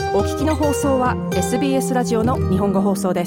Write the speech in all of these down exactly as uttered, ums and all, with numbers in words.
お聞きの放送は エスビーエス ラジオの日本語放送です。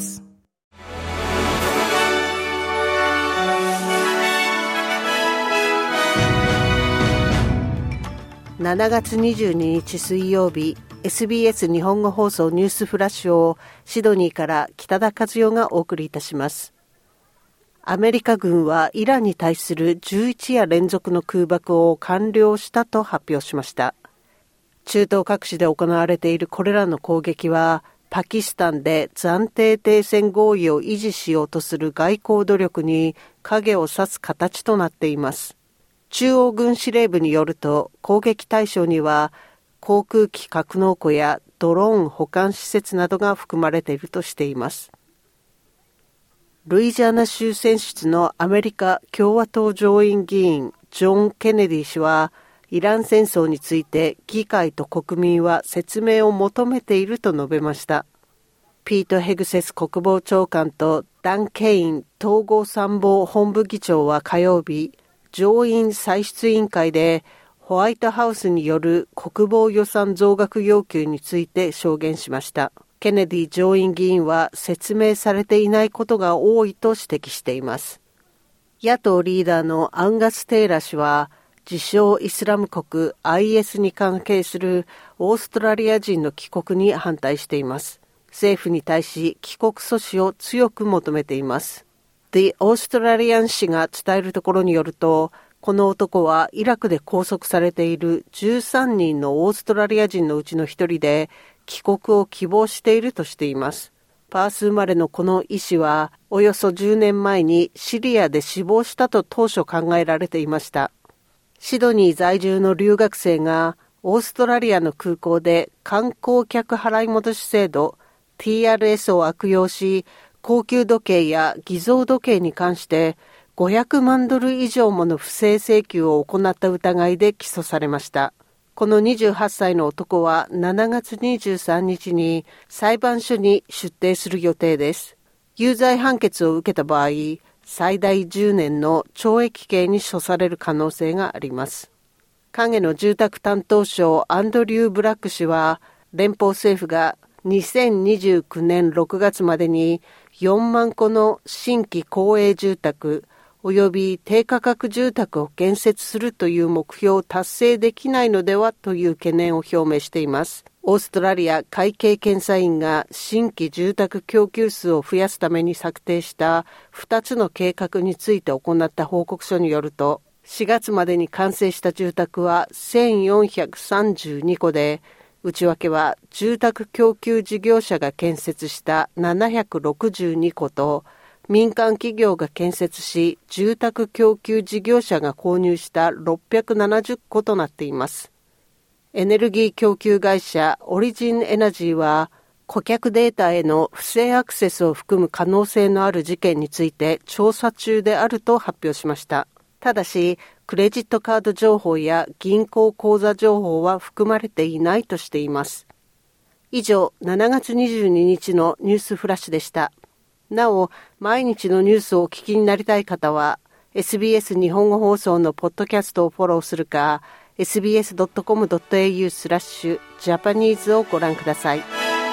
しちがつにじゅうににち水曜日、 エスビーエス 日本語放送ニュースフラッシュをシドニーから北田和代がお送りいたします。アメリカ軍はイランに対するじゅういち夜連続の空爆を完了したと発表しました。中東各地で行われているこれらの攻撃は、パキスタンで暫定停戦合意を維持しようとする外交努力に影を差す形となっています。中央軍司令部によると、攻撃対象には航空機格納庫やドローン保管施設などが含まれているとしています。ルイジアナ州選出のアメリカ共和党上院議員ジョン・ケネディ氏は、イラン戦争について議会と国民は説明を求めていると述べました。ピート・ヘグセス国防長官とダン・ケイン統合参謀本部議長は火曜日、上院歳出委員会でホワイトハウスによる国防予算増額要求について証言しました。ケネディ上院議員は説明されていないことが多いと指摘しています。野党リーダーのアンガス・テイラ氏は、自称イスラム国 アイエス に関係するオーストラリア人の帰国に反対しています。政府に対し帰国阻止を強く求めています。The Australian 紙が伝えるところによると、この男はイラクで拘束されているじゅうさんにんのオーストラリア人のうちの一人で、帰国を希望しているとしています。パース生まれのこの医師は、およそじゅうねんまえにシリアで死亡したと当初考えられていました。シドニー在住の留学生が、オーストラリアの空港で観光客払い戻し制度 ティーアールエス を悪用し、高級時計や偽造時計に関してごひゃくまんドル以上もの不正請求を行った疑いで起訴されました。このにじゅうはっさいの男はしちがつにじゅうさんにちに裁判所に出廷する予定です。有罪判決を受けた場合、最大じゅうねんの懲役刑に処される可能性があります。影の住宅担当相アンドリュー・ブラック氏は、連邦政府がにせんにじゅうきゅうねんろくがつまでによんまんこの新規公営住宅および低価格住宅を建設するという目標を達成できないのではという懸念を表明しています。オーストラリア会計検査院が新規住宅供給数を増やすために策定したふたつの計画について行った報告書によると、しがつまでに完成した住宅はせんよんひゃくさんじゅうにこで、内訳は住宅供給事業者が建設したななひゃくろくじゅうにこと民間企業が建設し住宅供給事業者が購入したろっぴゃくななじゅっことなっています。エネルギー供給会社オリジンエナジーは顧客データへの不正アクセスを含む可能性のある事件について調査中であると発表しました。ただし、クレジットカード情報や銀行口座情報は含まれていないとしています。以上、しちがつにじゅうににちのニュースフラッシュでした。なお、毎日のニュースをお聞きになりたい方は、エスビーエス 日本語放送のポッドキャストをフォローするか、エスビーエスドットコムドットエーユー スラッシュジャパニーズをご覧ください。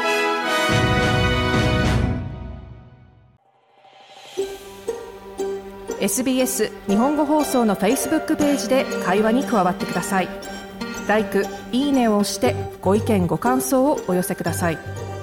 エスビーエス 日本語放送の Facebook ページで会話に加わってください。ライク、いいねを押してご意見ご感想をお寄せください。